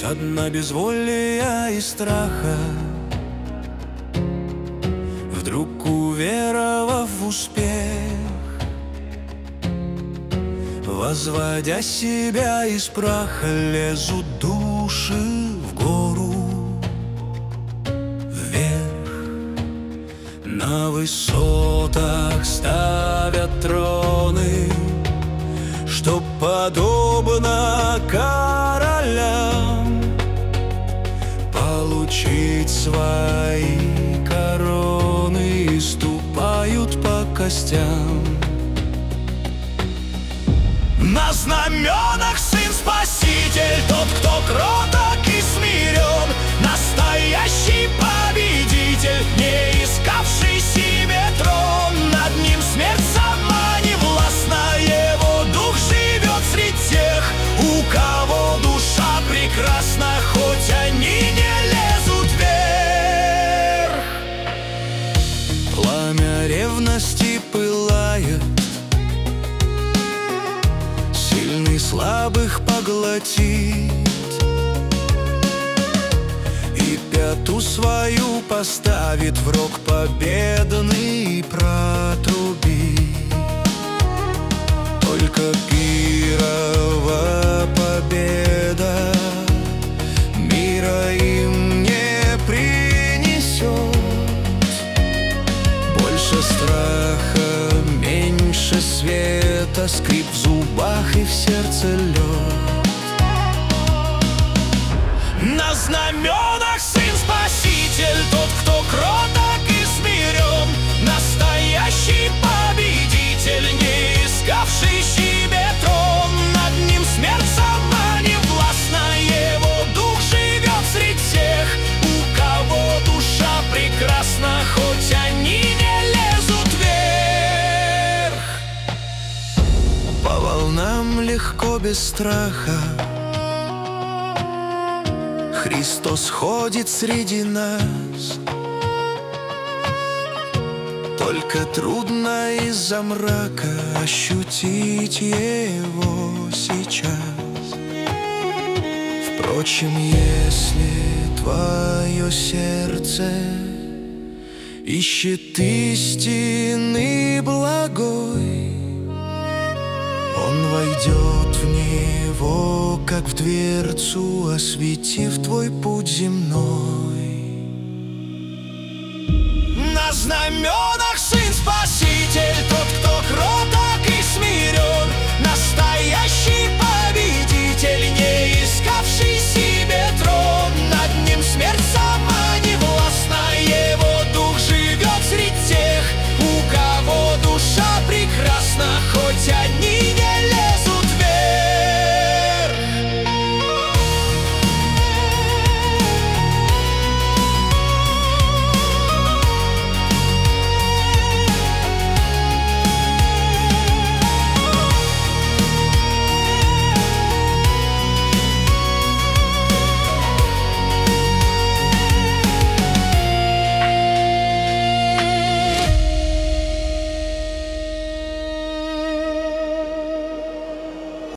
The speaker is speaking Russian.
Со дна безволия и страха, вдруг уверовав в успех, возводя себя из праха, лезут души в гору вверх. На высотах ставят троны, что подобно королям получить свои короны, и ступают по костям. На знаменах Сын Спаситель, тот, кто кроток и смирен, настоящий победитель, не искавший себе трон. Над ним смерть сама не властна, его дух живет среди тех, у кого душа прекрасна, хоть они не лезут вверх. Пламя ревности пылает, сильный слабых поглотит, и пяту свою поставит в рог победный протрубит. Только пирова победа мира им не принесет. Больше страха, меньше света, скрип в зубах и в сердце лед. На знаменах Сын Спаситель, тот, кто кроток и смирен, настоящий победитель, не искавший себе трон. Над ним смерть сама не властна, его дух живет среди тех, у кого душа прекрасна, хоть они не лезут вверх. По волнам легко, без страха, Христос ходит среди нас. Только трудно из-за мрака ощутить его сейчас. Впрочем, если твое сердце ищет истины благой, он войдет в него, как в дверцу, осветив твой путь земной. На знаменах